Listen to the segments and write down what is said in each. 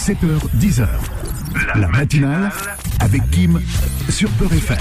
7h, 10h. La matinale avec Kim sur Peur FM.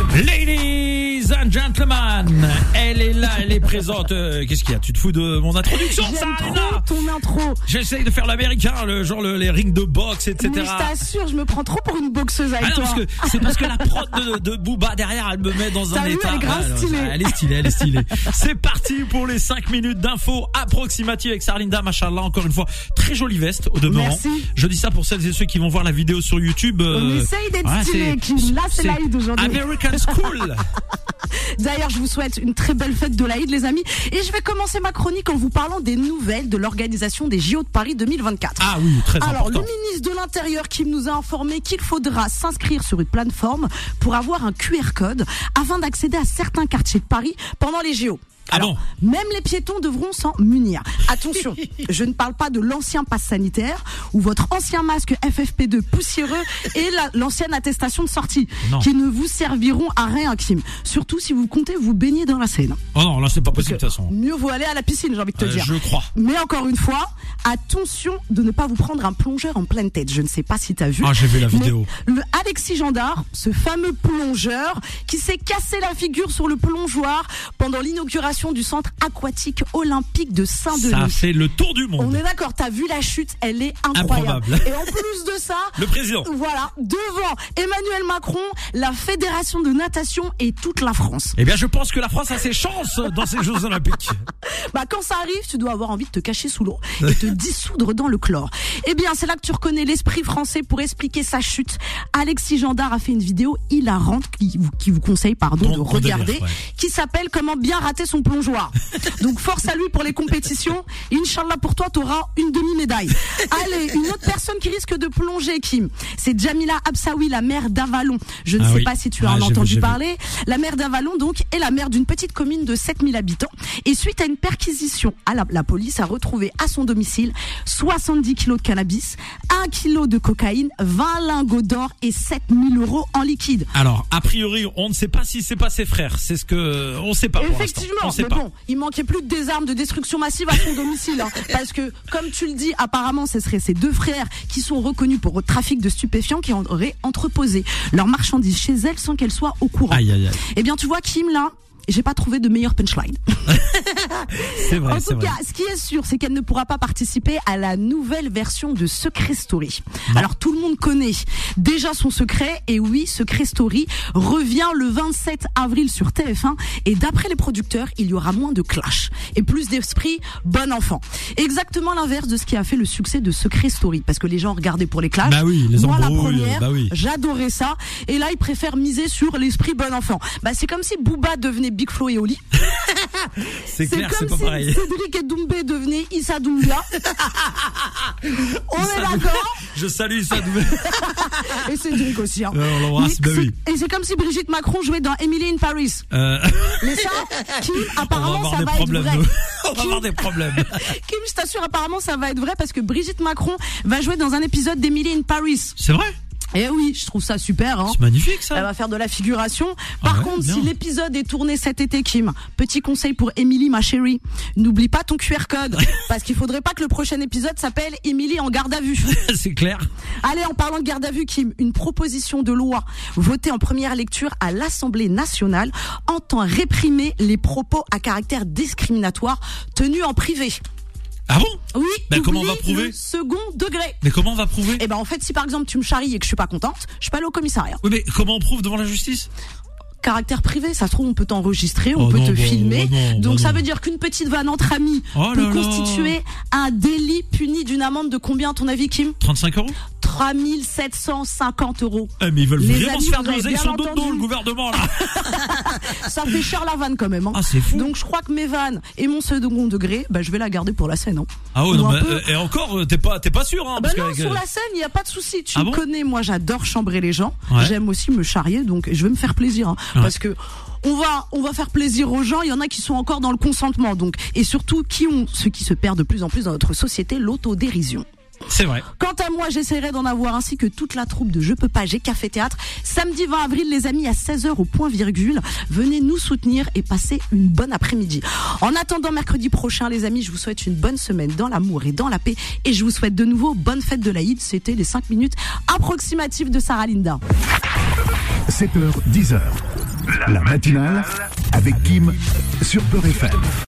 Ladies and gentlemen, elle est là, elle est présente. Qu'est-ce qu'il y a? Tu te fous de mon introduction? J'aime trop ton intro. J'essaye de faire l'américain, les rings de boxe, etc. Mais je t'assure, je me prends trop pour une boxeuse avec toi. C'est parce que la prod de Booba derrière, elle me met dans un état. Elle est grave stylée. Elle est stylée. C'est parti pour les 5 minutes d'infos approximatives avec Sarlinda, machallah, encore une fois. Très jolie veste au demeurant. Merci. Je dis ça pour celles et ceux qui vont voir la vidéo sur YouTube. On essaye d'être stylé, Kim. Là, c'est l'Aïd aujourd'hui. American School. D'ailleurs, je vous souhaite une très belle fête de l'Aïd, les amis. Et je vais commencer ma chronique en vous parlant des nouvelles de l'organisation des JO de Paris 2024. Ah oui, très important. Alors, le ministre de l'Intérieur qui nous a informé qu'il faudra s'inscrire sur une plateforme pour avoir un QR code afin d'accéder à certains quartiers de Paris pendant les JO. Alors, même les piétons devront s'en munir. Attention, je ne parle pas de l'ancien pass sanitaire ou votre ancien masque FFP2 poussiéreux et l'ancienne attestation de sortie qui ne vous serviront à rien, Kim. Surtout si vous comptez vous baigner dans la Seine. Oh non, là c'est pas possible de toute façon. Mieux vaut aller à la piscine, j'ai envie de te dire. Je crois. Mais encore une fois, attention de ne pas vous prendre un plongeur en pleine tête. Je ne sais pas si tu as vu. Ah, j'ai vu la vidéo. Le Alexis Gendard, ce fameux plongeur qui s'est cassé la figure sur le plongeoir pendant l'inauguration du centre aquatique olympique de Saint-Denis. Ça fait le tour du monde. On est d'accord, t'as vu la chute, elle est incroyable. Et en plus de ça, le président. Voilà, devant Emmanuel Macron, la fédération de natation et toute la France. Eh bien, je pense que la France a ses chances dans ces Jeux Olympiques. Quand ça arrive, tu dois avoir envie de te cacher sous l'eau et te dissoudre dans le chlore. Eh bien, c'est là que tu reconnais l'esprit français pour expliquer sa chute. Alexis Gendard a fait une vidéo hilarante qui vous conseille, de regarder, qui s'appelle Comment bien rater son plongeoir. Donc force à lui pour les compétitions. Inch'Allah, pour toi, t'auras une demi-médaille. Allez, une autre personne qui risque de plonger, Kim, c'est Jamila Absaoui, la maire d'Avalon. Je ne sais pas si tu as entendu parler. La maire d'Avalon, donc, est la maire d'une petite commune de 7000 habitants. Et suite à une perquisition, la police a retrouvé à son domicile 70 kilos de cannabis, 1 kilo de cocaïne, 20 lingots d'or et 7000 € en liquide. Alors, a priori, on ne sait pas si c'est pas ses frères. C'est ce que on sait pas. Effectivement, mais bon, il manquait plus que des armes de destruction massive à son domicile, parce que, comme tu le dis, apparemment, ce seraient ses deux frères qui sont reconnus pour trafic de stupéfiants qui auraient entreposé leurs marchandises chez elle sans qu'elle soit au courant. Aïe, aïe, aïe. Eh bien, tu vois, Kim, là, j'ai pas trouvé de meilleure punchline. C'est vrai. En tout cas, ce qui est sûr, c'est qu'elle ne pourra pas participer à la nouvelle version de Secret Story. Non. Alors, tout le monde connaît déjà son secret. Et oui, Secret Story revient le 27 avril sur TF1. Et d'après les producteurs, il y aura moins de clash et plus d'esprit bon enfant. Exactement l'inverse de ce qui a fait le succès de Secret Story. Parce que les gens regardaient pour les clashs. Bah oui, les moi, embrouilles. La première, j'adorais ça. Et là, ils préfèrent miser sur l'esprit bon enfant. C'est comme si Booba devenait Big Flo et Oli. C'est clair, c'est pas comme pareil. si Cédric et Doumbé devenaient Issa Doumbia. On est d'accord. Je salue Issa Doumbé. Et Cédric aussi. On l'embrasse, oui. Et c'est comme si Brigitte Macron jouait dans Emily in Paris. Mais ça, Kim, apparemment, ça va être vrai. On va avoir des problèmes. Kim, je t'assure, apparemment, ça va être vrai parce que Brigitte Macron va jouer dans un épisode d'Emily in Paris. C'est vrai? Eh oui, je trouve ça super. C'est magnifique ça. Elle va faire de la figuration. Par contre, si l'épisode est tourné cet été, Kim, petit conseil pour Émilie, ma chérie, n'oublie pas ton QR code, parce qu'il faudrait pas que le prochain épisode s'appelle Émilie en garde à vue. C'est clair. Allez, en parlant de garde à vue, Kim, une proposition de loi votée en première lecture à l'Assemblée nationale entend réprimer les propos à caractère discriminatoire tenus en privé. Ah bon? Oui. Comment on va prouver? Le second degré. Mais comment on va prouver? En fait, si par exemple tu me charries et que je suis pas contente, je peux aller au commissariat. Oui, mais comment on prouve devant la justice? Caractère privé, ça se trouve, on peut t'enregistrer, on peut te filmer. Donc ça veut dire qu'une petite vanne entre amis peut constituer un délit puni d'une amende de combien, à ton avis, Kim? 35 €? 3 750 €. Mais ils veulent vraiment amis, se faire de l'oseille sur le dos, le gouvernement, là. Ça fait cher la vanne, quand même. Ah, c'est fou. Donc je crois que mes vannes et mon second degré, je vais la garder pour la scène. Ah ouais, non, et encore, t'es pas sûr, hein? Parce non, sur la scène, il n'y a pas de souci. Tu me connais, moi, j'adore chambrer les gens. Ouais. J'aime aussi me charrier, donc je vais me faire plaisir, parce que on va faire plaisir aux gens. Il y en a qui sont encore dans le consentement, donc, et surtout ceux qui se perdent de plus en plus dans notre société, l'autodérision. C'est vrai. Quant à moi, j'essaierai d'en avoir ainsi que toute la troupe de Je peux pas, j'ai café théâtre. Samedi 20 avril, les amis, à 16h au point virgule. Venez nous soutenir et passer une bonne après-midi. En attendant mercredi prochain, les amis, je vous souhaite une bonne semaine dans l'amour et dans la paix. Et je vous souhaite de nouveau bonne fête de l'Aïd. C'était les 5 minutes approximatives de Sarah Linda. 7h, 10h. La matinale avec Kim sur Peur FM.